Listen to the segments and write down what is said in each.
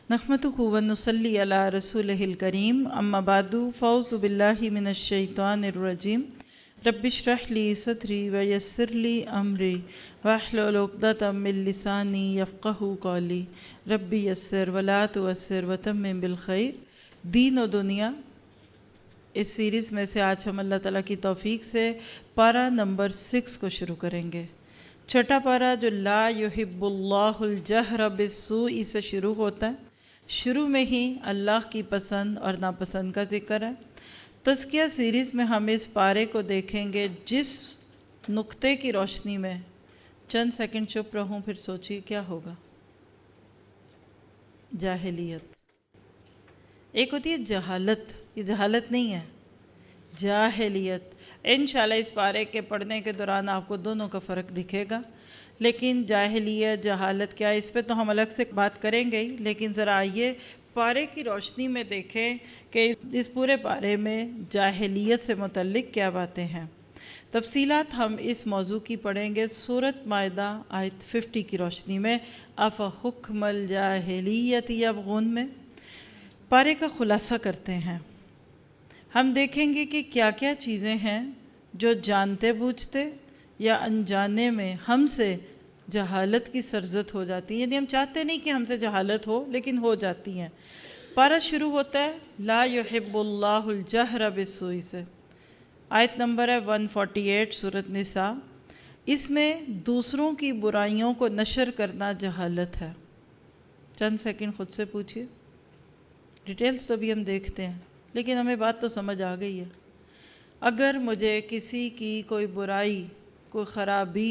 नहमदुहु व नुसल्ली अला रसूलिहिल करीम अम्मा बादु फ़ौज़ु बिल्लाहि मिनश शैतानिर रजीम रब्बिश्रह ली सदरी व यस्सिर ली अमरी वहलुल उक़दतम मिन लिसानी यफ़क़हू क़ौली रब्बी यस्सिर व ला तुअस्सिर व तम्मिम बिल खैर। दीन और दुनिया इस सीरीज़ में से आज हम अल्लाह ताला की तौफ़ीक से पारा नंबर 6 को शुरू करेंगे। छठा पारा जो ला युहिब्बुल्लाहुल जहर बिस्सूई से शुरू होता है, शुरू में ही अल्लाह की पसंद और नापसंद का जिक्र है। तज़किया सीरीज़ में हम इस पारे को देखेंगे जिस नुक्ते की रोशनी में, चंद सेकंड चुप रहूं फिर सोचिए क्या होगा। जाहिलियत, एक होती है जहालत, ये जहालत नहीं है, जाहिलियत। इंशाल्लाह इस पारे के पढ़ने के दौरान आपको दोनों का फ़र्क दिखेगा, लेकिन जाहिलियत जहालत क्या है इस पे तो हम अलग से बात करेंगे ही। लेकिन ज़रा आइए पारे की रोशनी में देखें कि इस पूरे पारे में जाहिलियत से मुतल्लिक़ क्या बातें हैं। तफसीलात हम इस मौजू की पढ़ेंगे सूरत माइदा आयत 50 की रोशनी में। अफ़ हुक्मल जाहिलियत यबग़ून में पारे का खुलासा करते हैं। हम देखेंगे कि क्या क्या चीज़ें हैं जो जानते बूझते या अनजाने में हमसे जहालत की सरजत हो जाती हैं। यानी हम चाहते नहीं कि हमसे जहालत हो, लेकिन हो जाती हैं। पारा शुरू होता है ला युहिब्बुल्लाहुल जहर बिस्सूई से। आयत नंबर है 148 सूरत निसा। इसमें दूसरों की बुराइयों को नशर करना जहालत है। चंद सेकंड खुद से पूछिए, डिटेल्स तो भी हम देखते हैं लेकिन हमें बात तो समझ आ गई है। अगर मुझे किसी की कोई बुराई, कोई ख़राबी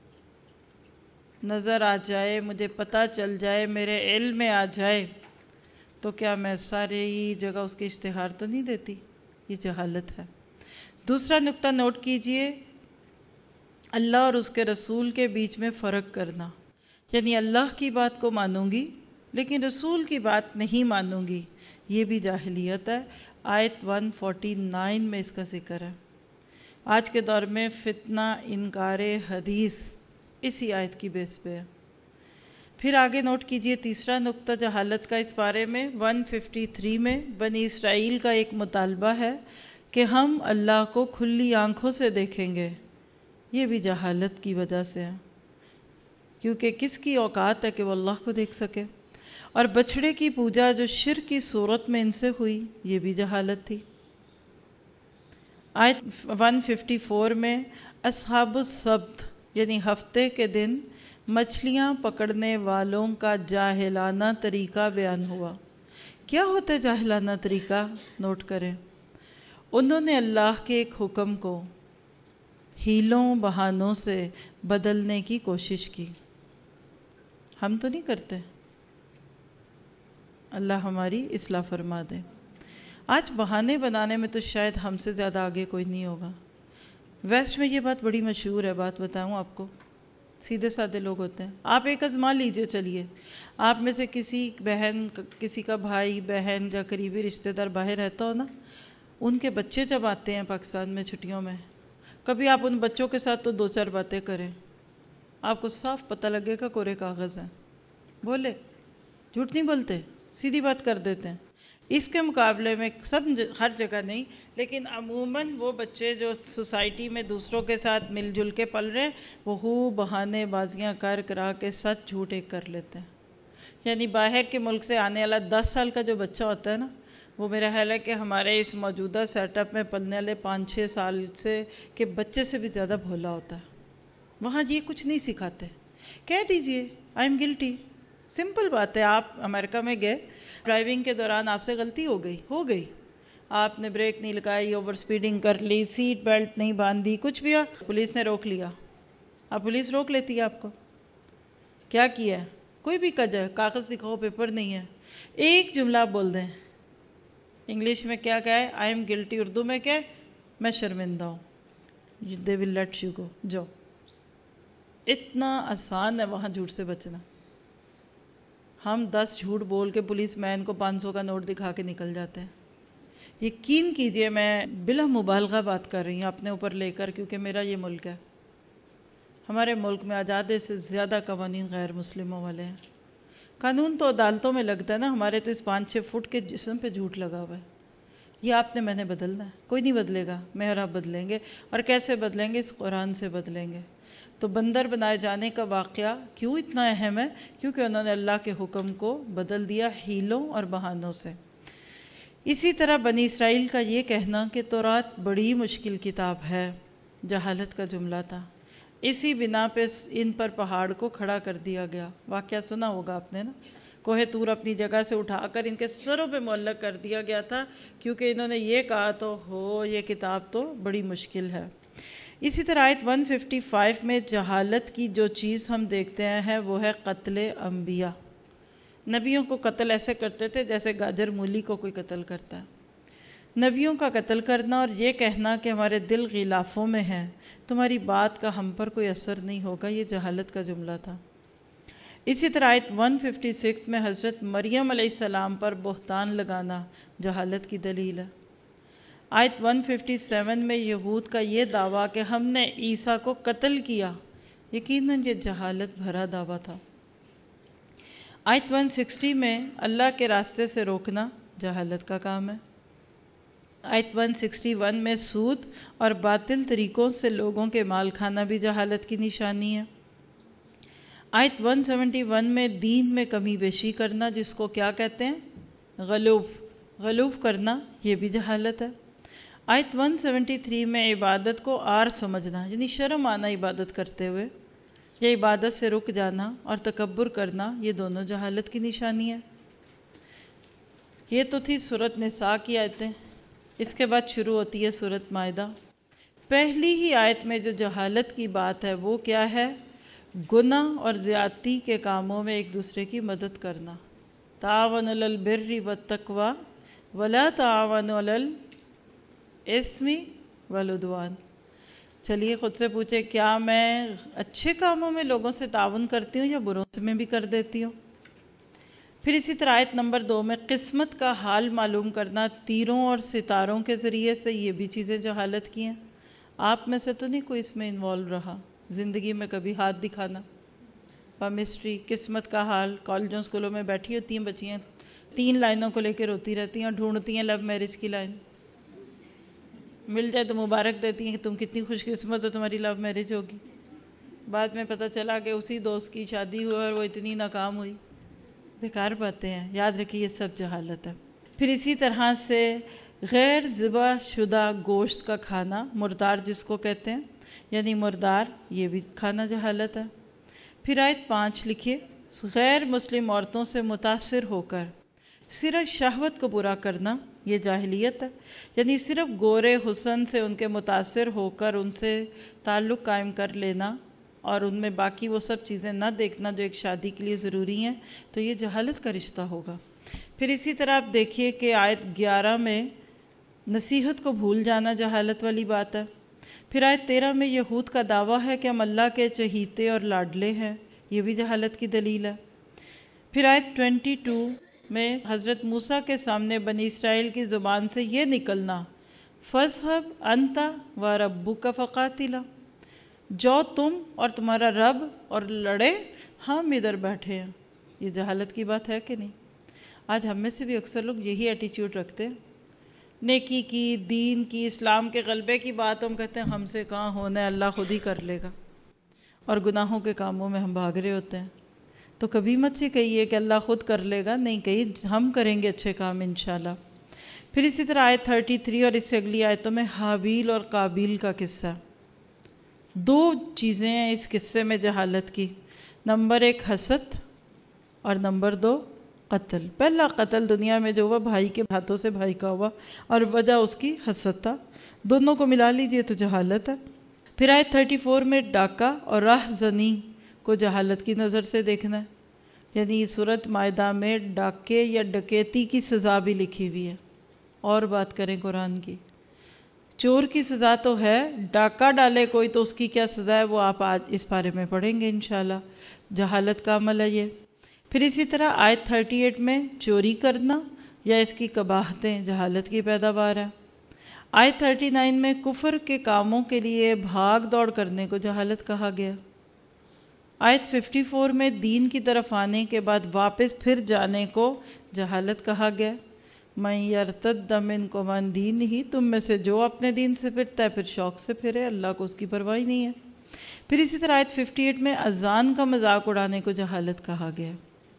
नज़र आ जाए, मुझे पता चल जाए, मेरे इल्म में आ जाए, तो क्या मैं सारी जगह उसकी इश्तिहार तो नहीं देती? ये जहालत है। दूसरा नुक्ता नोट कीजिए, अल्लाह और उसके रसूल के बीच में फ़र्क करना। यानी अल्लाह की बात को मानूंगी लेकिन रसूल की बात नहीं मानूंगी, ये भी जाहिलियत है। आयत 149 में इसका जिक्र है। आज के दौर में फितना इनकारे हदीस इसी आयत की बेस पे है। फिर आगे नोट कीजिए तीसरा नुक्ता जहालत का इस बारे में 153 में बनी इसराइल का एक मुतालबा है कि हम अल्लाह को खुली आंखों से देखेंगे। ये भी जहालत की वजह से है, क्योंकि किसकी औकात है कि वो अल्लाह को देख सके। और बछड़े की पूजा जो शिर की सूरत में इनसे हुई, ये भी जहालत थी। आयत 154 में अस्हाबुस सब्त यानी हफ्ते के दिन मछलियाँ पकड़ने वालों का जाहिलाना तरीका बयान हुआ। क्या होता है जाहिलाना तरीका? नोट करें, उन्होंने अल्लाह के एक हुक्म को हीलों बहानों से बदलने की कोशिश की। हम तो नहीं करते, अल्लाह हमारी इस्लाह फरमा दे। आज बहाने बनाने में तो शायद हमसे ज़्यादा आगे कोई नहीं होगा। वेस्ट में ये बात बड़ी मशहूर है, बात बताऊँ आपको, सीधे साधे लोग होते हैं। आप एक आजमा लीजिए, चलिए आप में से किसी बहन, किसी का भाई बहन या करीबी रिश्तेदार बाहर रहता हो ना, उनके बच्चे जब आते हैं पाकिस्तान में छुट्टियों में, कभी आप उन बच्चों के साथ तो दो चार बातें करें, आपको साफ पता लगेगा कोरे कागज़ हैं। बोले, झूठ नहीं बोलते, सीधी बात कर देते हैं। इसके मुकाबले में सब हर जगह नहीं, लेकिन अमूमन वो बच्चे जो सोसाइटी में दूसरों के साथ मिलजुल के पल रहे हैं, वो बहाने बाजियाँ कर करा के सच झूठ एक कर लेते हैं। यानी बाहर के मुल्क से आने वाला 10 साल का जो बच्चा होता है ना, वो मेरा ख्याल है कि हमारे इस मौजूदा सेटअप में पलने वाले 5-6 साल से के बच्चे से भी ज़्यादा भोला होता है। वहाँ ये कुछ नहीं सिखाते। कह दीजिए आई एम गिल्टी, सिंपल बात है। आप अमेरिका में गए, ड्राइविंग के दौरान आपसे गलती हो गई, आपने ब्रेक नहीं लगाई, ओवर स्पीडिंग कर ली, सीट बेल्ट नहीं बांधी, कुछ भी, पुलिस ने रोक लिया। अब पुलिस रोक लेती है आपको, क्या किया है? कोई भी वजह, कागज़ दिखाओ, पेपर नहीं है, एक जुमला बोल दें। इंग्लिश में क्या कहे? I am guilty. उर्दू में क्या? मैं शर्मिंदा हूँ। They will let you go. जो इतना आसान है वहाँ झूठ से बचना। हम 10 झूठ बोल के पुलिस मैन को 500 का नोट दिखा के निकल जाते हैं। यकीन कीजिए मैं बिला मुबालगा बात कर रही हूँ अपने ऊपर लेकर, क्योंकि मेरा ये मुल्क है। हमारे मुल्क में आज़ादी से ज़्यादा कवानीन गैर मुस्लिमों वाले हैं। قانون تو عدالتوں میں لگتا ہے نا، ہمارے تو اس 5-6 فٹ کے جسم پہ جھوٹ لگا ہوا ہے. یہ آپ نے میں نے بدلنا ہے، کوئی نہیں بدلے گا، میں اور آپ بدلیں گے. اور کیسے بدلیں گے؟ اس قرآن سے بدلیں گے. تو بندر بنائے جانے کا واقعہ کیوں اتنا اہم ہے؟ کیونکہ انہوں نے اللہ کے حکم کو بدل دیا ہیلوں اور بہانوں سے. اسی طرح بنی اسرائیل کا یہ کہنا کہ تورات بڑی مشکل کتاب ہے، جہالت کا جملہ تھا. اسی بنا پہ ان پر پہاڑ کو کھڑا کر دیا گیا. واقعہ سنا ہوگا آپ نے نا، کوہ طور اپنی جگہ سے اٹھا کر ان کے سروں پہ معلق کر دیا گیا تھا، کیونکہ انہوں نے یہ کہا تو ہو یہ کتاب تو بڑی مشکل ہے. اسی طرح آیت 155 میں جہالت کی جو چیز ہم دیکھتے ہیں وہ ہے قتل انبیاء. نبیوں کو قتل ایسے کرتے تھے جیسے گاجر مولی کو کوئی قتل کرتا ہے. نبیوں کا قتل کرنا اور یہ کہنا کہ ہمارے دل غلافوں میں ہیں، تمہاری بات کا ہم پر کوئی اثر نہیں ہوگا، یہ جہالت کا جملہ تھا. اسی طرح آیت 156 میں حضرت مریم علیہ السلام پر بہتان لگانا جہالت کی دلیل ہے. آیت 157 میں یہود کا یہ دعویٰ کہ ہم نے عیسیٰ کو قتل کیا، یقیناً یہ جہالت بھرا دعویٰ تھا. آیت 160 میں اللہ کے راستے سے روکنا جہالت کا کام ہے. آیت 161 میں سود اور باطل طریقوں سے لوگوں کے مال کھانا بھی جہالت کی نشانی ہے. آیت 171 میں دین میں کمی بیشی کرنا، جس کو کیا کہتے ہیں؟ غلوف کرنا، یہ بھی جہالت ہے. آیت 173 میں عبادت کو عار سمجھنا، یعنی شرم آنا عبادت کرتے ہوئے، یا عبادت سے رک جانا اور تکبر کرنا، یہ دونوں جہالت کی نشانی ہے. یہ تو تھی سورۃ نساء کی آیتیں. اس کے بعد شروع ہوتی ہے سورۃ مائدہ. پہلی ہی آیت میں جو جہالت کی بات ہے وہ کیا ہے؟ گناہ اور زیادتی کے کاموں میں ایک دوسرے کی مدد کرنا. تعاونوا علی البر والتقوی ولا تعاونوا علی الاسم والعدوان. چلیے خود سے پوچھے، کیا میں اچھے کاموں میں لوگوں سے تعاون کرتی ہوں یا بروں میں بھی کر دیتی ہوں؟ پھر اسی طرح آیت نمبر 2 میں قسمت کا حال معلوم کرنا تیروں اور ستاروں کے ذریعے سے، یہ بھی چیزیں جہالت کی ہیں. آپ میں سے تو نہیں کوئی اس میں انوالو رہا زندگی میں کبھی ہاتھ دکھانا؟ پامسٹری، قسمت کا حال. کالجوں اسکولوں میں بیٹھی ہوتی ہیں بچیاں، 3 لائنوں کو لے کے روتی رہتی ہیں اور ڈھونڈتی ہیں لو میرج کی لائن. مل جائے تو مبارک دیتی ہیں کہ تم کتنی خوش قسمت ہو، تمہاری لو میرج ہوگی. بعد میں پتہ چلا کہ اسی دوست کی شادی ہوئی اور وہ اتنی ناکام ہوئی. بیکار باتیں ہیں، یاد رکھیے یہ سب جہالت ہے. پھر اسی طرح سے غیر ذبح شدہ گوشت کا کھانا، مردار جس کو کہتے ہیں، یعنی مردار، یہ بھی کھانا جہالت ہے. پھر آیت 5 لکھیے، غیر مسلم عورتوں سے متاثر ہو کر صرف شہوت کو پورا کرنا، یہ جاہلیت ہے. یعنی صرف گورے حسن سے ان کے متاثر ہو کر ان سے تعلق قائم کر لینا اور ان میں باقی وہ سب چیزیں نہ دیکھنا جو ایک شادی کے لیے ضروری ہیں، تو یہ جہالت کا رشتہ ہوگا. پھر اسی طرح آپ دیکھیے کہ آیت 11 میں نصیحت کو بھول جانا جہالت والی بات ہے. پھر آیت 13 میں یہود کا دعویٰ ہے کہ ہم اللہ کے چہیتے اور لاڈلے ہیں، یہ بھی جہالت کی دلیل ہے. پھر آیت 22 میں حضرت موسیٰ کے سامنے بنی اسرائیل کی زبان سے یہ نکلنا، فَاذْهَبْ أَنْتَ وَرَبُّكَ فَقَاتِلَا، جو تم اور تمہارا رب اور لڑے، ہم ادھر بیٹھے ہیں. یہ جہالت کی بات ہے کہ نہیں؟ آج ہم میں سے بھی اکثر لوگ یہی ایٹیچیوڈ رکھتے ہیں. نیکی کی، دین کی، اسلام کے غلبے کی بات ہم کہتے ہیں ہم سے کہاں ہونا ہے، اللہ خود ہی کر لے گا. اور گناہوں کے کاموں میں ہم بھاگ رہے ہوتے ہیں. تو کبھی مت یہ کہیے کہ اللہ خود کر لے گا، نہیں، کہیں ہم کریں گے اچھے کام انشاءاللہ. پھر اسی طرح آیت 33 اور اس سے اگلی آیتوں میں حابیل اور قابیل کا قصہ. 2 چیزیں ہیں اس قصے میں جہالت کی. نمبر 1 حسد اور نمبر 2 قتل. پہلا قتل دنیا میں جو ہوا بھائی کے ہاتھوں سے بھائی کا ہوا، اور وجہ اس کی حسد تھا. دونوں کو ملا لیجئے تو جہالت ہے. پھر آیت 34 میں ڈاکہ اور راہ زنی کو جہالت کی نظر سے دیکھنا ہے. یعنی سورۃ مائدہ میں ڈاکے یا ڈکیتی کی سزا بھی لکھی ہوئی ہے. اور بات کریں قرآن کی، چور کی سزا تو ہے، ڈاکہ ڈالے کوئی تو اس کی کیا سزا ہے وہ آپ آج اس بارے میں پڑھیں گے انشاءاللہ. جہالت کا عمل ہے یہ. پھر اسی طرح آیت 38 میں چوری کرنا یا اس کی قباحتیں جہالت کی پیداوار ہے. آیت 39 میں کفر کے کاموں کے لیے بھاگ دوڑ کرنے کو جہالت کہا گیا. آیت 54 میں دین کی طرف آنے کے بعد واپس پھر جانے کو جہالت کہا گیا. مَن یرتد منکم عن دینہ، تم میں سے جو اپنے دین سے پھرتا ہے پھر شوق سے پھرے، اللہ کو اس کی پرواہ نہیں ہے. پھر اسی طرح آیت 58 میں اذان کا مذاق اڑانے کو جہالت کہا گیا.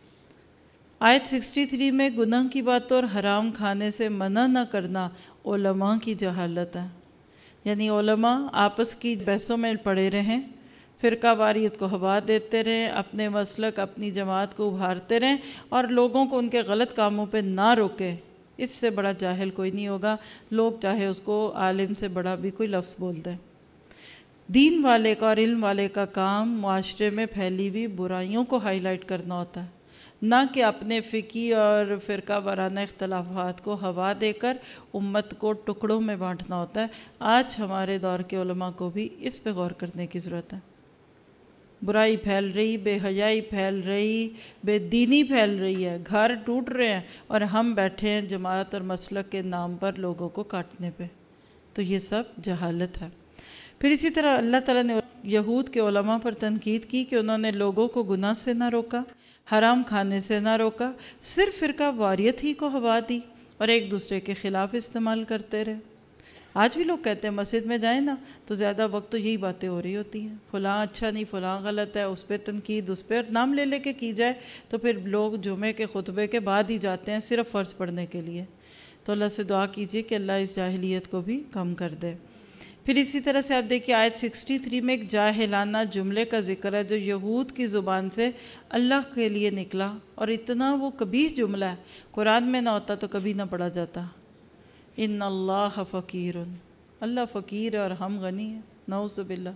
آیت 63 میں گناہ کی باتوں اور حرام کھانے سے منع نہ کرنا علماء کی جہالت ہے. یعنی علماء آپس کی بحثوں میں پڑے رہیں، فرقہ واریت کو ہوا دیتے رہیں، اپنے مسلک اپنی جماعت کو ابھارتے رہیں اور لوگوں کو ان کے غلط کاموں پہ نہ روکیں. اس سے بڑا جاہل کوئی نہیں ہوگا، لوگ چاہے اس کو عالم سے بڑا بھی کوئی لفظ بول دیں. دین والے کا اور علم والے کا کام معاشرے میں پھیلی ہوئی برائیوں کو ہائی لائٹ کرنا ہوتا ہے، نہ کہ اپنے فقہی اور فرقہ وارانہ اختلافات کو ہوا دے کر امت کو ٹکڑوں میں بانٹنا ہوتا ہے. آج ہمارے دور کے علماء کو بھی اس پہ غور کرنے کی ضرورت ہے. برائی پھیل رہی، بے حیائی پھیل رہی، بے دینی پھیل رہی ہے، گھر ٹوٹ رہے ہیں اور ہم بیٹھے ہیں جماعت اور مسلک کے نام پر لوگوں کو کاٹنے پہ. تو یہ سب جہالت ہے. پھر اسی طرح اللہ تعالیٰ نے یہود کے علماء پر تنقید کی کہ انہوں نے لوگوں کو گناہ سے نہ روکا، حرام کھانے سے نہ روکا، صرف فرقہ واریت ہی کو ہوا دی اور ایک دوسرے کے خلاف استعمال کرتے رہے. آج بھی لوگ کہتے ہیں مسجد میں جائیں نا تو زیادہ وقت تو یہی باتیں ہو رہی ہوتی ہیں، فلاں اچھا نہیں، فلاں غلط ہے، اس پہ تنقید، اس پہ نام لے لے کے کی جائے تو پھر لوگ جمعے کے خطبے کے بعد ہی جاتے ہیں صرف فرض پڑھنے کے لیے. تو اللہ سے دعا کیجیے کہ اللہ اس جاہلیت کو بھی کم کر دے. پھر اسی طرح سے آپ دیکھیے آیت 63 میں ایک جاہلانہ جملے کا ذکر ہے جو یہود کی زبان سے اللہ کے لیے نکلا، اور اتنا وہ قبیح جملہ ہے، قرآن میں نہ ہوتا تو کبھی نہ پڑھا جاتا. ان اللہ فقیر، اللہ فقیر ہے اور ہم غنی ہیں. نعوذ باللہ،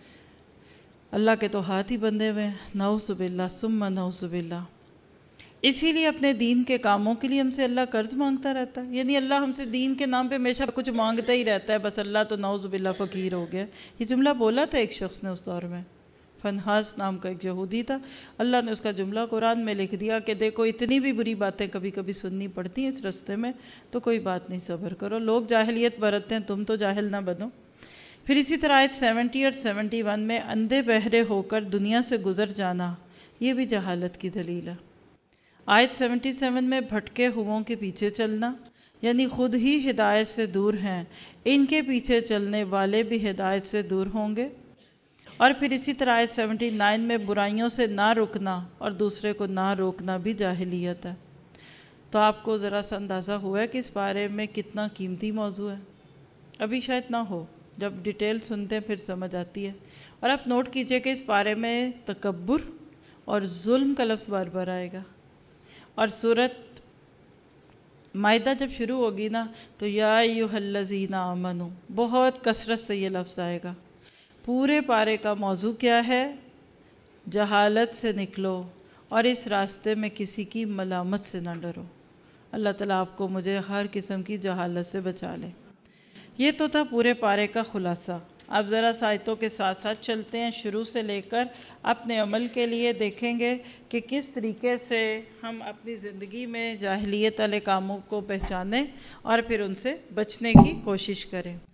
اللہ کے تو ہاتھ ہی بندھے ہوئے ہیں. نعوذ باللہ ثم نعوذ باللہ. اسی لیے اپنے دین کے کاموں کے لیے ہم سے اللہ قرض مانگتا رہتا ہے. یعنی اللہ ہم سے دین کے نام پہ ہمیشہ کچھ مانگتا ہی رہتا ہے، بس اللہ تو نعوذ باللہ فقیر ہو گیا. یہ جملہ بولا تھا ایک شخص نے اس دور میں، فنحاس نام کا ایک یہودی تھا. اللہ نے اس کا جملہ قرآن میں لکھ دیا کہ دیکھو اتنی بھی بری باتیں کبھی کبھی سننی پڑتی ہیں اس رستے میں، تو کوئی بات نہیں، صبر کرو. لوگ جاہلیت برتتے ہیں، تم تو جاہل نہ بنو. پھر اسی طرح آیت 70 اور 71 میں اندھے بہرے ہو کر دنیا سے گزر جانا، یہ بھی جہالت کی دلیل ہے. آیت 77 میں بھٹکے ہوں کے پیچھے چلنا، یعنی خود ہی ہدایت سے دور ہیں، ان کے پیچھے چلنے والے بھی ہدایت سے دور ہوں گے. اور پھر اسی طرح آیت 79 میں برائیوں سے نہ رکنا اور دوسرے کو نہ روکنا بھی جاہلیت ہے. تو آپ کو ذرا سا اندازہ ہوا ہے کہ اس بارے میں کتنا قیمتی موضوع ہے. ابھی شاید نہ ہو، جب ڈیٹیل سنتے ہیں پھر سمجھ آتی ہے. اور آپ نوٹ کیجئے کہ اس بارے میں تکبر اور ظلم کا لفظ بار بار آئے گا. اور سورۃ مائدہ جب شروع ہوگی نا تو یا ایھا الذین آمنو، بہت کثرت سے یہ لفظ آئے گا. پورے پارے کا موضوع کیا ہے؟ جہالت سے نکلو اور اس راستے میں کسی کی ملامت سے نہ ڈرو. اللہ تعالیٰ آپ کو مجھے ہر قسم کی جہالت سے بچا لے. یہ تو تھا پورے پارے کا خلاصہ. اب ذرا آیتوں کے ساتھ ساتھ چلتے ہیں، شروع سے لے کر اپنے عمل کے لیے دیکھیں گے کہ کس طریقے سے ہم اپنی زندگی میں جاہلیت والے کاموں کو پہچانیں اور پھر ان سے بچنے کی کوشش کریں.